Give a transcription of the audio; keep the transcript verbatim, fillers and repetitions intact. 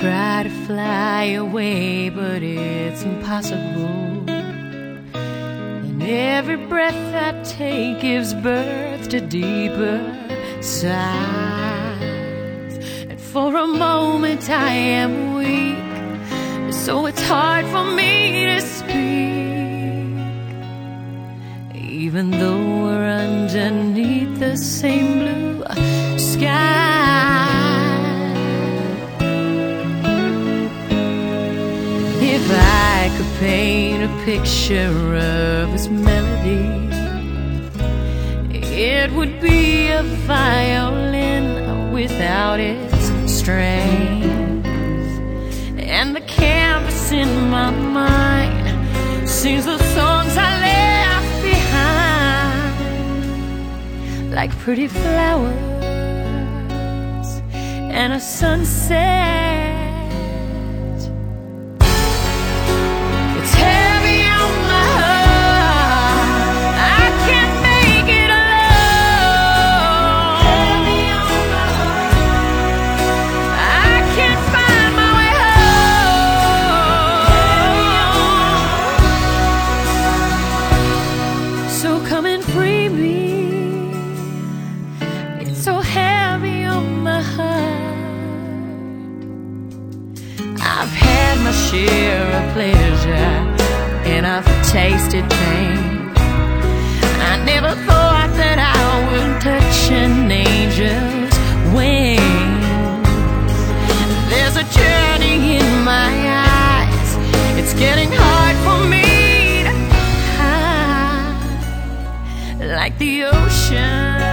try to fly away, but it's impossible. And every breath I take gives birth to deeper sighs. And for a moment I am weak, so it's hard for me to speak, even though we're underneath the same blue sky. If I could paint a picture of this melody, it would be a violin without its strings, and the canvas in my mind sings the songs I left behind, like pretty flowers and a sunset. It's heavy on my heart, I can't make it alone. Heavy on my heart, I can't find my way home. So come and free me, it's so heavy on my heart. I've had my share of pleasure, and I've tasted pain. I never thought that I would touch an angel's wings. There's a journey in my eyes, it's getting hard for me to hide, like the ocean